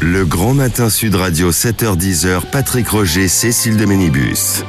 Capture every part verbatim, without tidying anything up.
Le Grand Matin Sud Radio, sept heures dix, Patrick Roger, Cécile de Ménibus.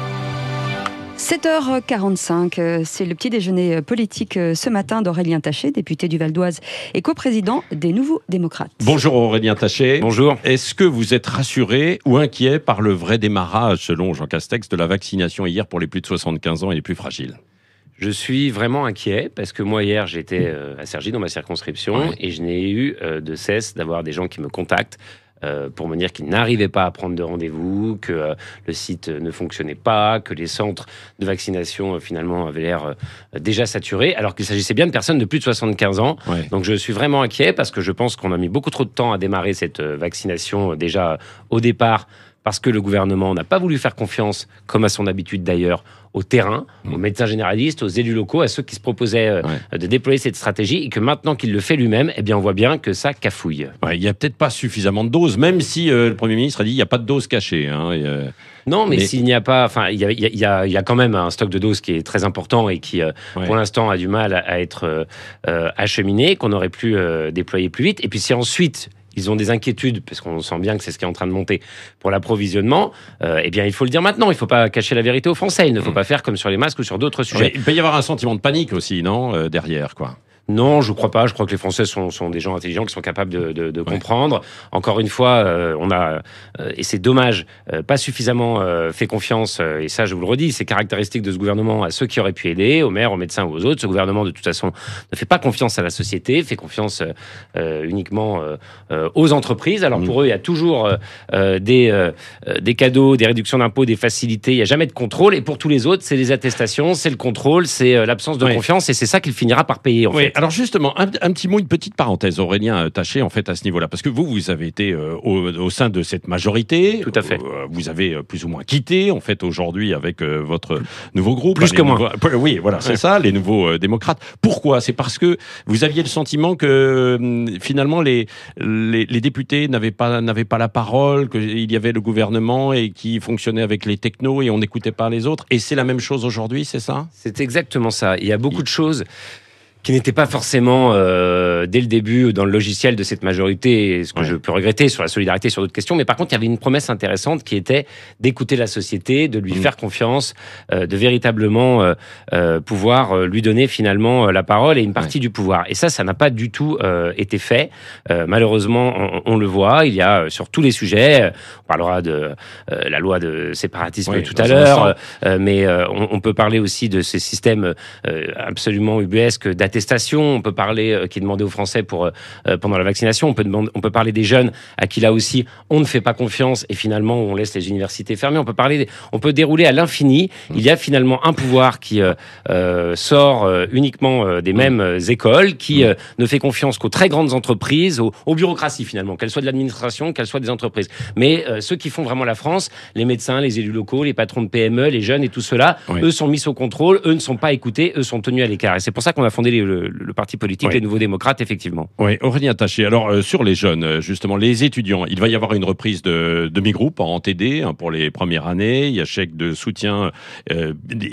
sept heures quarante-cinq, c'est le petit déjeuner politique ce matin d'Aurélien Taché, député du Val d'Oise et coprésident des Nouveaux Démocrates. Bonjour Aurélien Taché. Bonjour. Est-ce que vous êtes rassuré ou inquiet par le vrai démarrage, selon Jean Castex, de la vaccination hier pour les plus de soixante-quinze ans et les plus fragiles ? Je suis vraiment inquiet parce que moi hier j'étais à Cergy dans ma circonscription, ouais. et je n'ai eu de cesse d'avoir des gens qui me contactent Euh, pour me dire qu'ils n'arrivaient pas à prendre de rendez-vous, que euh, le site ne fonctionnait pas, que les centres de vaccination euh, finalement avaient l'air euh, déjà saturés, alors qu'il s'agissait bien de personnes de plus de soixante-quinze ans. Ouais. Donc je suis vraiment inquiet parce que je pense qu'on a mis beaucoup trop de temps à démarrer cette euh, vaccination euh, déjà euh, au départ, parce que le gouvernement n'a pas voulu faire confiance, comme à son habitude d'ailleurs, au terrain, mmh. aux médecins généralistes, aux élus locaux, à ceux qui se proposaient euh, ouais. de déployer cette stratégie, et que maintenant qu'il le fait lui-même, eh bien on voit bien que ça cafouille. Ouais, il n'y a peut-être pas suffisamment de doses, même si euh, le Premier ministre a dit qu'il n'y a pas de doses cachées. Hein, et, euh... Non, mais, mais s'il n'y a pas... Enfin, il y a, il y, a, il y a quand même un stock de doses qui est très important et qui, euh, ouais. pour l'instant, a du mal à, à être euh, acheminé, qu'on aurait pu euh, déployer plus vite. Et puis si ensuite... ils ont des inquiétudes, parce qu'on sent bien que c'est ce qui est en train de monter pour l'approvisionnement, euh, eh bien, il faut le dire maintenant. Il ne faut pas cacher la vérité aux Français. Il ne faut mmh. pas faire comme sur les masques ou sur d'autres sujets. Ouais, il peut y avoir un sentiment de panique aussi, non, euh, derrière, quoi. Non, je ne crois pas. Je crois que les Français sont, sont des gens intelligents qui sont capables de, de, de ouais. comprendre. Encore une fois, euh, on a, euh, et c'est dommage, euh, pas suffisamment euh, fait confiance, euh, et ça je vous le redis, c'est caractéristique de ce gouvernement, à ceux qui auraient pu aider, aux maires, aux médecins ou aux autres. Ce gouvernement, de toute façon, ne fait pas confiance à la société, fait confiance euh, uniquement euh, aux entreprises. Alors mmh. pour eux, il y a toujours euh, des, euh, des cadeaux, des réductions d'impôts, des facilités, il n'y a jamais de contrôle. Et pour tous les autres, c'est les attestations, c'est le contrôle, c'est euh, l'absence de ouais. confiance, et c'est ça qu'il finira par payer, en ouais. fait. Alors justement, un, un petit mot, une petite parenthèse, Aurélien Taché, en fait, à ce niveau-là, parce que vous, vous avez été euh, au, au sein de cette majorité. Tout à fait. Euh, vous avez plus ou moins quitté, en fait, aujourd'hui, avec euh, votre nouveau groupe. Plus que nouveaux, moi. Oui, voilà, c'est ouais. ça, les nouveaux euh, démocrates. Pourquoi ? C'est parce que vous aviez le sentiment que, euh, finalement, les, les, les députés n'avaient pas, n'avaient pas la parole, qu'il y avait le gouvernement et qui fonctionnait avec les technos et on n'écoutait pas les autres. Et c'est la même chose aujourd'hui, c'est ça ? C'est exactement ça. Il y a beaucoup de choses qui n'était pas forcément euh, dès le début dans le logiciel de cette majorité, ce que ouais. je peux regretter sur la solidarité, sur d'autres questions. Mais par contre, il y avait une promesse intéressante qui était d'écouter la société, de lui mmh. faire confiance, euh, de véritablement euh, euh, pouvoir euh, lui donner finalement euh, la parole et une partie ouais. du pouvoir. Et ça, ça n'a pas du tout euh, été fait. Euh, malheureusement, on, on le voit. Il y a euh, sur tous les sujets. On parlera de euh, la loi de séparatisme ouais, tout à l'heure, euh, mais euh, on, on peut parler aussi de ces systèmes euh, absolument ubuesques d'attestation. On peut parler, euh, qui est demandé aux Français pour, euh, pendant la vaccination. On peut, demander, on peut parler des jeunes à qui, là aussi, on ne fait pas confiance et finalement, on laisse les universités fermées. On peut, parler, on peut dérouler à l'infini. Il y a finalement un pouvoir qui euh, euh, sort euh, uniquement euh, des mêmes euh, écoles, qui euh, ne fait confiance qu'aux très grandes entreprises, aux, aux bureaucraties finalement, qu'elles soient de l'administration, qu'elles soient des entreprises. Mais euh, ceux qui font vraiment la France, les médecins, les élus locaux, les patrons de P M E, les jeunes et tout cela, oui. eux sont mis sous contrôle, eux ne sont pas écoutés, eux sont tenus à l'écart. Et c'est pour ça qu'on a fondé les Le, le parti politique, oui. les Nouveaux Démocrates, effectivement. Oui, Aurélien Taché. Alors, euh, sur les jeunes, justement, les étudiants, il va y avoir une reprise de demi-groupe en T D hein, pour les premières années. Il y a chèque de soutien euh,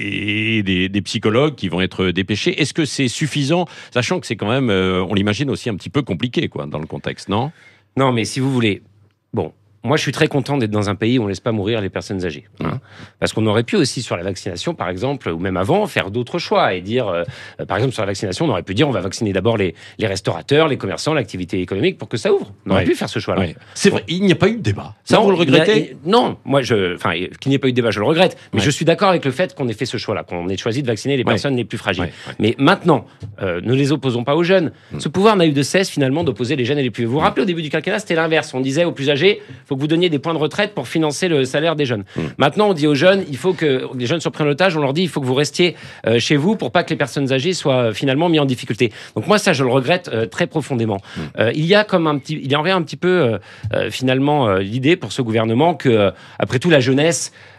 et des, des psychologues qui vont être dépêchés. Est-ce que c'est suffisant, sachant que c'est quand même, euh, on l'imagine aussi un petit peu compliqué, quoi, dans le contexte, non ? Non, mais si vous voulez, bon... Moi, je suis très content d'être dans un pays où on ne laisse pas mourir les personnes âgées. Hein. Parce qu'on aurait pu aussi, sur la vaccination, par exemple, ou même avant, faire d'autres choix et dire, euh, par exemple, sur la vaccination, on aurait pu dire, on va vacciner d'abord les, les restaurateurs, les commerçants, l'activité économique pour que ça ouvre. On aurait ouais. pu faire ce choix-là. Ouais. C'est vrai, il n'y a pas eu de débat. Ça, non, vous le regrettez ? a, Non, moi, je, enfin, qu'il n'y ait pas eu de débat, je le regrette. Mais ouais. je suis d'accord avec le fait qu'on ait fait ce choix-là, qu'on ait choisi de vacciner les personnes ouais. les plus fragiles. Ouais. Ouais. Mais maintenant, euh, ne les opposons pas aux jeunes. Mmh. Ce pouvoir n'a eu de cesse, finalement, d'opposer les jeunes et les plus vieux. Vous vous rappelez, au début du quinquennat, c'était l'inverse. On disait aux plus âgés, il faut que vous donniez des points de retraite pour financer le salaire des jeunes. Mmh. Maintenant, on dit aux jeunes, il faut que les jeunes soient pris en otage. On leur dit, il faut que vous restiez euh, chez vous pour pas que les personnes âgées soient euh, finalement mis en difficulté. Donc moi, ça, je le regrette euh, très profondément. Mmh. Euh, il y a comme un petit, il y aurait un petit peu euh, euh, finalement euh, l'idée pour ce gouvernement que, euh, après tout, la jeunesse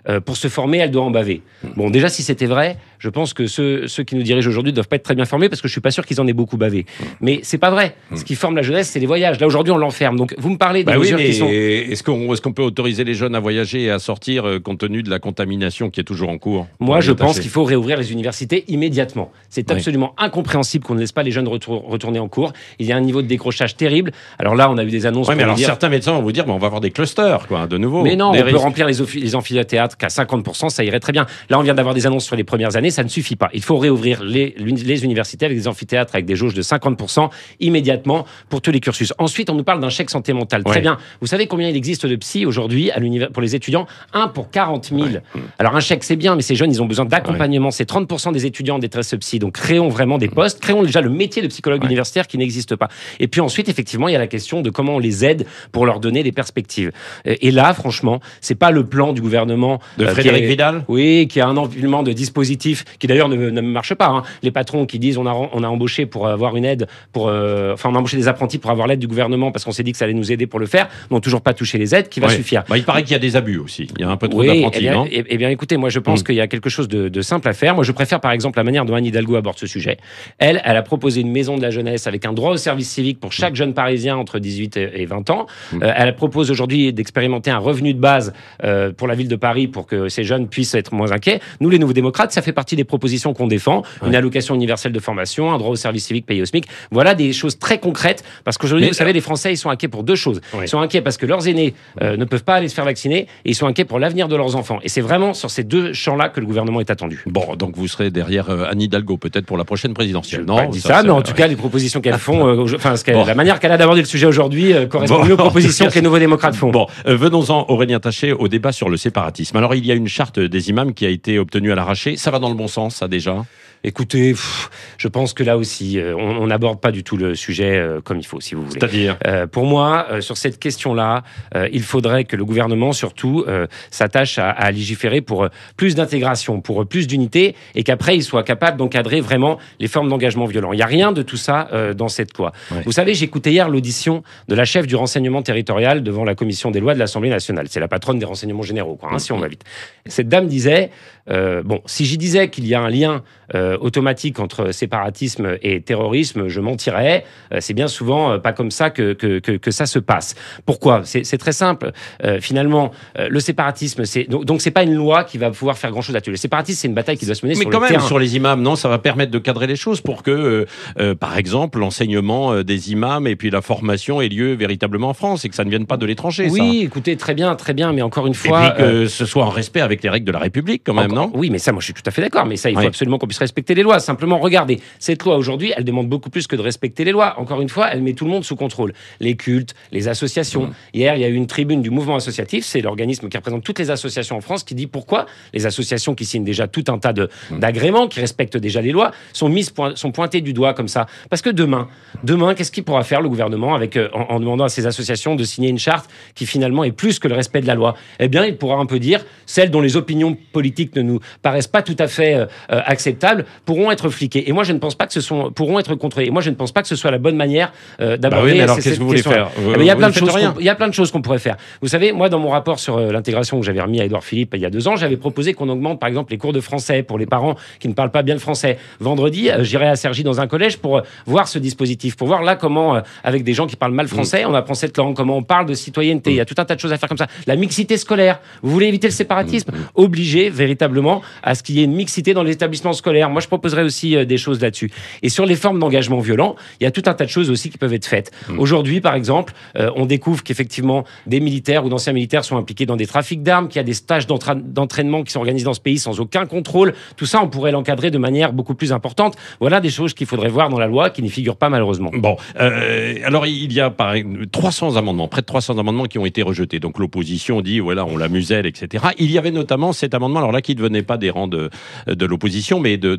euh, pour se former, elle doit en baver. Bon, déjà, si c'était vrai, je pense que ceux, ceux qui nous dirigent aujourd'hui ne doivent pas être très bien formés parce que je suis pas sûr qu'ils en aient beaucoup bavé. Mais c'est pas vrai. Ce qui forme la jeunesse, c'est les voyages. Là, aujourd'hui, on l'enferme. Donc, vous me parlez des bah mesures oui, mais qui sont... Est-ce qu'on, est-ce qu'on peut autoriser les jeunes à voyager et à sortir euh, compte tenu de la contamination qui est toujours en cours? Moi, je pense qu'il faut réouvrir les universités immédiatement. C'est oui. absolument incompréhensible qu'on ne laisse pas les jeunes retour, retourner en cours. Il y a un niveau de décrochage terrible. Alors là, on a eu des annonces. Oui, mais alors dire... certains médecins vont vous dire, bah, on va avoir des clusters, quoi, de nouveau. Mais non, des on risques. peut remplir les, les amphithéâtres qu'à cinquante pour cent, ça irait très bien. Là, on vient d'avoir des annonces sur les premières années, ça ne suffit pas. Il faut réouvrir les, les universités avec des amphithéâtres avec des jauges de cinquante pour cent immédiatement pour tous les cursus. Ensuite, on nous parle d'un chèque santé mentale. Ouais. Très bien. Vous savez combien il existe de psy aujourd'hui à l'univers pour les étudiants? Un pour quarante mille. Ouais. Alors un chèque, c'est bien, mais ces jeunes, ils ont besoin d'accompagnement. Ouais. C'est trente pour cent des étudiants en détresse psy. Donc créons vraiment des postes, créons déjà le métier de psychologue ouais. universitaire qui n'existe pas. Et puis ensuite, effectivement, il y a la question de comment on les aide pour leur donner des perspectives. Et là, franchement, c'est pas le plan du gouvernement de Frédérique est, Vidal. Oui, qui a un empilement de dispositifs qui d'ailleurs ne, ne marche pas. Hein. Les patrons qui disent on a on a embauché pour avoir une aide, pour euh, enfin on a embauché des apprentis pour avoir l'aide du gouvernement parce qu'on s'est dit que ça allait nous aider pour le faire, n'ont toujours pas touché les aides, qui va ouais. suffire. Bah, il paraît qu'il y a des abus aussi. Il y a un peu trop oui, d'apprentis, eh bien, non eh, eh bien, écoutez, moi je pense mmh. qu'il y a quelque chose de, de simple à faire. Moi, je préfère par exemple la manière dont Anne Hidalgo aborde ce sujet. Elle, elle a proposé une maison de la jeunesse avec un droit au service civique pour chaque mmh. jeune Parisien entre dix-huit et vingt ans. Mmh. Euh, elle propose aujourd'hui d'expérimenter un revenu de base euh, pour la ville de Paris pour que ces jeunes puissent être moins inquiets. Nous, les Nouveaux Démocrates, ça fait partie des propositions qu'on défend. Ouais. Une allocation universelle de formation, un droit au service civique payé au SMIC. Voilà des choses très concrètes parce qu'aujourd'hui, Mais vous savez, les Français, ils sont inquiets pour deux choses. Ouais. Ils sont inquiets parce que leurs aînés euh, ne peuvent pas aller se faire vacciner et ils sont inquiets pour l'avenir de leurs enfants. Et c'est vraiment sur ces deux champs-là que le gouvernement est attendu. Bon, donc vous serez derrière euh, Anne Hidalgo peut-être pour la prochaine présidentielle, Je non pas dit ça, ça mais en tout cas, les propositions qu'elles font, euh, enfin, ce qu'elle, bon. la manière qu'elle a d'aborder le sujet aujourd'hui euh, correspond bon, mieux aux propositions que les Nouveaux Démocrates font. Bon, euh, venons-en, Aurélien Taché, au débat sur le séparatisme. Alors, il y a une charte des imams qui a été obtenue à l'arraché. Ça va dans le bon sens, ça déjà ? Écoutez, pff, je pense que là aussi, euh, on n'aborde pas du tout le sujet euh, comme il faut, si vous voulez. C'est-à-dire euh, Pour moi, euh, sur cette question-là, euh, il faudrait que le gouvernement, surtout, euh, s'attache à, à légiférer pour euh, plus d'intégration, pour euh, plus d'unité, et qu'après, il soit capable d'encadrer vraiment les formes d'engagement violent. Il n'y a rien de tout ça euh, dans cette loi. Ouais. Vous savez, j'écoutais hier l'audition de la chef du renseignement territorial devant la commission des lois de l'Assemblée nationale. C'est la patronne des renseignements généraux, quoi, hein, mmh. si on va vite. Cette dame disait, euh, bon, si j'y disais qu'il y a un lien euh, automatique entre séparatisme et terrorisme, je mentirais. Euh, c'est bien souvent euh, pas comme ça que, que, que, que ça se passe. Pourquoi ? c'est, c'est très simple. Euh, finalement, euh, le séparatisme, c'est donc, donc c'est pas une loi qui va pouvoir faire grand-chose là-dessus. Le séparatisme, c'est une bataille qui doit se mener Mais sur quand le même, terrain. Sur les imams, non, ça va permettre de cadrer les choses pour que, euh, euh, par exemple, l'enseignement des imams et puis la formation ait lieu véritablement en France et que ça ne vienne pas de l'étranger. Oui, ça. Écoutez, très bien, très bien, mais encore une fois, et puis que euh, ce soit en respect avec les règles de la République, quand même, encore, non ? Oui, mais ça, moi, je suis tout à fait d'accord. Mais ça, il faut oui. absolument qu'on puisse respecter les lois. Simplement, regardez, cette loi aujourd'hui, elle demande beaucoup plus que de respecter les lois. Encore une fois, elle met tout le monde sous contrôle. Les cultes, les associations. Mmh. Hier, il y a eu une tribune du mouvement associatif, c'est l'organisme qui représente toutes les associations en France, qui dit pourquoi les associations qui signent déjà tout un tas de, mmh. d'agréments, qui respectent déjà les lois, sont mises, sont pointées du doigt comme ça. Parce que demain, demain, qu'est-ce qu'il pourra faire le gouvernement avec, euh, en, en demandant à ces associations de signer une charte qui finalement est plus que le respect de la loi ? Eh bien, il pourra un peu dire, celles dont les opinions politiques ne nous paraissent pas tout à fait euh, acceptables pourront être fliquées. Et moi, je ne pense pas que ce sont, pourront être contrôlées. Et moi, je ne pense pas que ce soit la bonne manière euh, d'aborder. Bah oui, mais alors ces, qu'est-ce que vous voulez faire ? Il eh y a plein de choses. Il y a plein de choses qu'on pourrait faire. Vous savez, moi, dans mon rapport sur euh, l'intégration que j'avais remis à Édouard Philippe il y a deux ans, j'avais proposé qu'on augmente, par exemple, les cours de français pour les parents qui ne parlent pas bien le français. Vendredi, euh, j'irai à Cergy dans un collège pour euh, voir ce dispositif, pour voir là comment, euh, avec des gens qui parlent mal français, mmh. on apprend cette langue, comment on parle de citoyenneté. Mmh. Il y a tout un tas de choses à faire comme ça. La mixité scolaire. Vous voulez éviter le séparatisme ? Mmh. Obligé véritablement à ce qu'il y ait une mixité dans les établissements scolaires. Moi, je proposerais aussi euh, des choses là-dessus. Et sur les formes d'engagement violent, il y a tout un tas de choses aussi qui peuvent être faites. Mmh. Aujourd'hui, par exemple, euh, on découvre qu'effectivement, des militaires ou d'anciens militaires sont impliqués dans des trafics d'armes, qu'il y a des stages d'entra- d'entraînement qui sont organisés dans ce pays sans aucun contrôle. Tout ça, on pourrait l'encadrer de manière beaucoup plus importante. Voilà des choses qu'il faudrait voir dans la loi qui n'y figurent pas malheureusement. Bon, euh, alors il y a par trois cents amendements, près de trois cents amendements qui ont été rejetés. Donc l'opposition dit, voilà, on la muselle, et cetera. Il y avait notamment cet amendement, alors là, qui ne venait pas des rangs de, de l'opposition, mais de,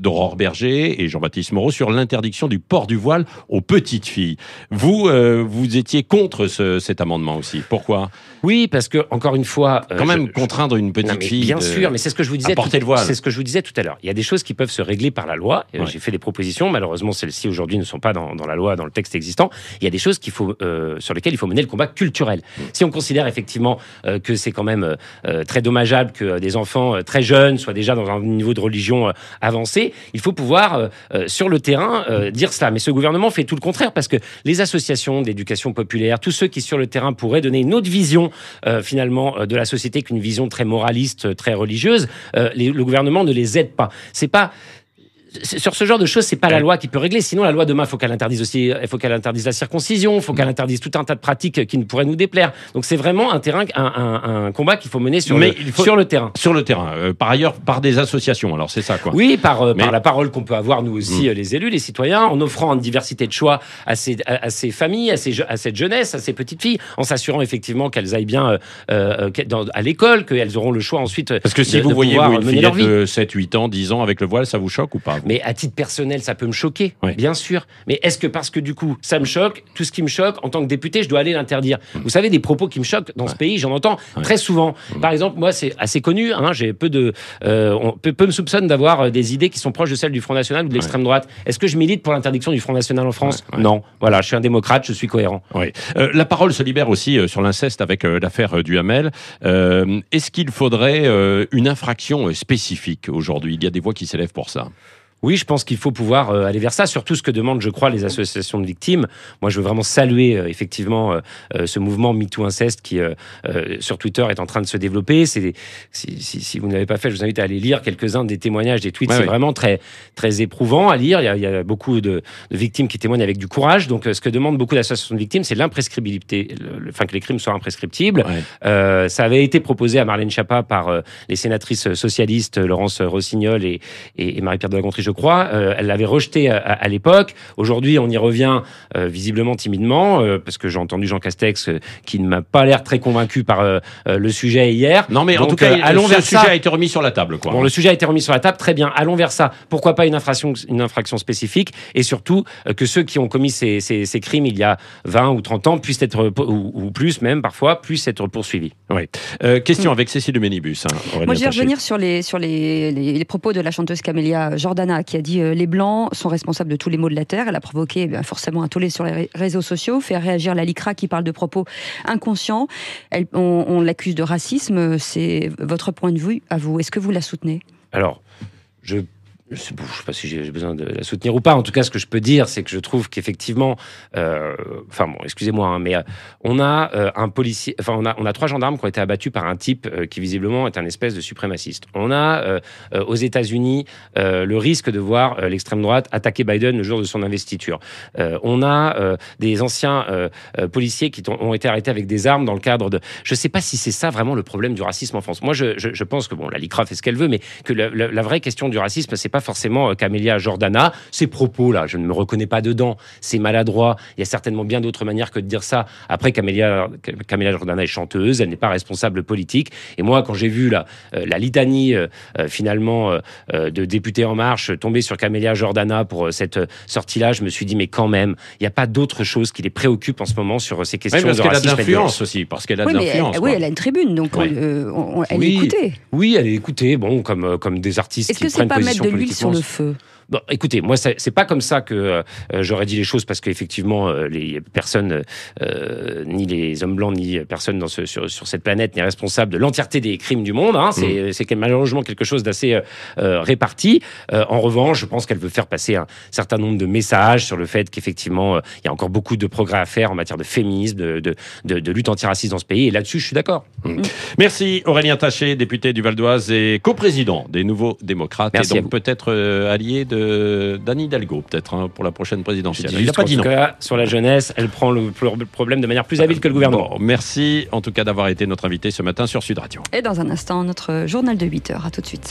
d'Aurore Berger et Jean-Baptiste Moreau sur l'interdiction du port du voile aux petites filles. Vous, euh, vous étiez contre ce, cet amendement aussi. Pourquoi ? Oui, parce que encore une fois, euh, quand même je, contraindre une petite non, mais fille. Bien sûr, mais c'est ce que je vous disais. À porter le voile. C'est ce que je vous disais tout à l'heure. Il y a des choses qui peuvent se régler par la loi. Ouais. J'ai fait des propositions. Malheureusement, celles-ci aujourd'hui ne sont pas dans, dans la loi, dans le texte existant. Il y a des choses qu'il faut, euh, sur lesquelles il faut mener le combat culturel. Mmh. Si on considère effectivement euh, que c'est quand même euh, très dommageable que des enfants euh, très jeunes soient déjà dans un niveau de religion euh, avancé, il faut pouvoir euh, euh, sur le terrain euh, dire cela. Mais ce gouvernement fait tout le contraire parce que les associations d'éducation populaire, tous ceux qui sur le terrain pourraient donner une autre vision euh, finalement euh, de la société qu'une vision très moraliste, très religieuse, euh, les, le gouvernement ne les aide pas. C'est pas Sur ce genre de choses, c'est pas la loi qui peut régler. Sinon, la loi demain, faut qu'elle interdise aussi, il faut qu'elle interdise la circoncision, faut qu'elle interdise tout un tas de pratiques qui ne pourraient nous déplaire. Donc, c'est vraiment un terrain, un, un, un combat qu'il faut mener sur Mais le, il faut, sur le terrain. Sur le terrain. Euh, par ailleurs, par des associations. Alors, c'est ça, quoi. Oui, par, euh, Mais... par la parole qu'on peut avoir nous aussi, mmh. les élus, les citoyens, en offrant une diversité de choix à ces, à, à ces familles, à, ces, à cette jeunesse, à ces petites filles, en s'assurant effectivement qu'elles aillent bien euh, euh, dans, à l'école, qu'elles auront le choix ensuite. Parce que si de, vous de voyez vous, une fillette de sept, huit ans, dix ans avec le voile, ça vous choque ou pas? Mais à titre personnel, ça peut me choquer, oui. bien sûr. Mais est-ce que parce que du coup, ça me choque, tout ce qui me choque, en tant que député, je dois aller l'interdire? mmh. Vous savez, des propos qui me choquent dans ouais. ce pays, j'en entends ouais. très souvent. mmh. Par exemple, moi, c'est assez connu, hein, j'ai peu de... Euh, on peu, peu me soupçonne d'avoir des idées qui sont proches de celles du Front National ou de l'extrême ouais. droite. Est-ce que je milite pour l'interdiction du Front National en France? ouais. Ouais. Non. Voilà, je suis un démocrate, je suis cohérent. Oui. Euh, la parole se libère aussi euh, sur l'inceste avec euh, l'affaire euh, Duhamel. Euh, est-ce qu'il faudrait euh, une infraction euh, spécifique aujourd'hui? Il y a des voix qui s'élèvent pour ça. Oui, je pense qu'il faut pouvoir euh, aller vers ça, surtout ce que demandent, je crois, les associations de victimes. Moi, je veux vraiment saluer euh, effectivement euh, euh, ce mouvement MeToo Inceste qui, euh, euh, sur Twitter, est en train de se développer. C'est, si, si, si vous ne l'avez pas fait, je vous invite à aller lire quelques-uns des témoignages, des tweets. Ouais, c'est ouais. vraiment très, très éprouvant à lire. Il y a, il y a beaucoup de, de victimes qui témoignent avec du courage. Donc, euh, ce que demandent beaucoup d'associations de victimes, c'est l'imprescriptibilité, le, le, enfin que les crimes soient imprescriptibles. Ouais. Euh, ça avait été proposé à Marlène Schiappa par euh, les sénatrices socialistes Laurence Rossignol et, et, et Marie-Pierre de la Gontrie, je crois. Euh, elle l'avait rejeté à, à l'époque. Aujourd'hui, on y revient euh, visiblement timidement, euh, parce que j'ai entendu Jean Castex euh, qui ne m'a pas l'air très convaincu par euh, le sujet hier. Non, mais donc, en tout cas, euh, allons ce vers sujet ça. a été remis sur la table, quoi. Bon, le sujet a été remis sur la table, très bien. Allons vers ça. Pourquoi pas une infraction, une infraction spécifique, et surtout euh, que ceux qui ont commis ces, ces, ces crimes il y a vingt ou trente ans puissent être, ou, ou plus même parfois, puissent être poursuivis. Oui. Euh, question mmh. avec Cécile de Ménibus. Hein, Moi, je vais revenir sur les sur les, les, les propos de la chanteuse Camélia Jordana qui a dit euh, les Blancs sont responsables de tous les maux de la terre. Elle a provoqué eh bien, forcément un tollé sur les réseaux sociaux, fait réagir la LICRA qui parle de propos inconscients. Elle, on, on l'accuse de racisme. C'est votre point de vue à vous. Est-ce que vous la soutenez? Alors, je Je ne sais pas si j'ai besoin de la soutenir ou pas. En tout cas, ce que je peux dire, c'est que je trouve qu'effectivement, euh, enfin bon, excusez-moi, hein, mais euh, on a euh, un policier, enfin on a on a trois gendarmes qui ont été abattus par un type euh, qui visiblement est un espèce de suprémaciste. On a euh, euh, aux États-Unis euh, le risque de voir euh, l'extrême droite attaquer Biden le jour de son investiture. Euh, on a euh, des anciens euh, euh, policiers qui ont, ont été arrêtés avec des armes dans le cadre de. Je ne sais pas si c'est ça vraiment le problème du racisme en France. Moi, je, je, je pense que bon, la LICRA fait ce qu'elle veut, mais que la, la, la vraie question du racisme, c'est pas forcément Camélia Jordana. Ces propos-là, je ne me reconnais pas dedans. C'est maladroit. Il y a certainement bien d'autres manières que de dire ça. Après, Camélia, Camélia Jordana est chanteuse, elle n'est pas responsable politique. Et moi, quand j'ai vu la, la litanie, euh, finalement, euh, de députés En Marche tomber sur Camélia Jordana pour cette sortie-là, je me suis dit, mais quand même, il n'y a pas d'autre chose qui les préoccupe en ce moment sur ces questions oui, de racisme. Parce qu'elle a de l'influence aussi, parce qu'elle a oui, de l'influence. Elle, oui, elle a une tribune, donc oui. on, euh, on, elle oui, est écoutée. Oui, elle est écoutée, bon, comme, comme des artistes Est-ce qui que prennent position politiquement. Est-ce que c'est pas mettre de l'huile sur le feu? Bon, écoutez, moi, c'est, c'est pas comme ça que euh, j'aurais dit les choses, parce qu'effectivement, euh, les personnes, euh, ni les hommes blancs, ni personne dans ce, sur, sur cette planète n'est responsable de l'entièreté des crimes du monde. Hein. C'est, mmh. c'est malheureusement quelque chose d'assez euh, réparti. Euh, en revanche, je pense qu'elle veut faire passer un certain nombre de messages sur le fait qu'effectivement, il euh, y a encore beaucoup de progrès à faire en matière de féminisme, de, de, de, de lutte antiraciste dans ce pays. Et là-dessus, je suis d'accord. Mmh. Merci Aurélien Taché, député du Val d'Oise et coprésident des Nouveaux Démocrates. Merci et donc peut-être euh, allié de d'Anne Hidalgo, peut-être, hein, pour la prochaine présidentielle. Il n'a pas dit non. Cas, sur la jeunesse, elle prend le problème de manière plus habile que le gouvernement. Bon, merci en tout cas d'avoir été notre invité ce matin sur Sud Radio. Et dans un instant, notre journal de huit heures. À tout de suite.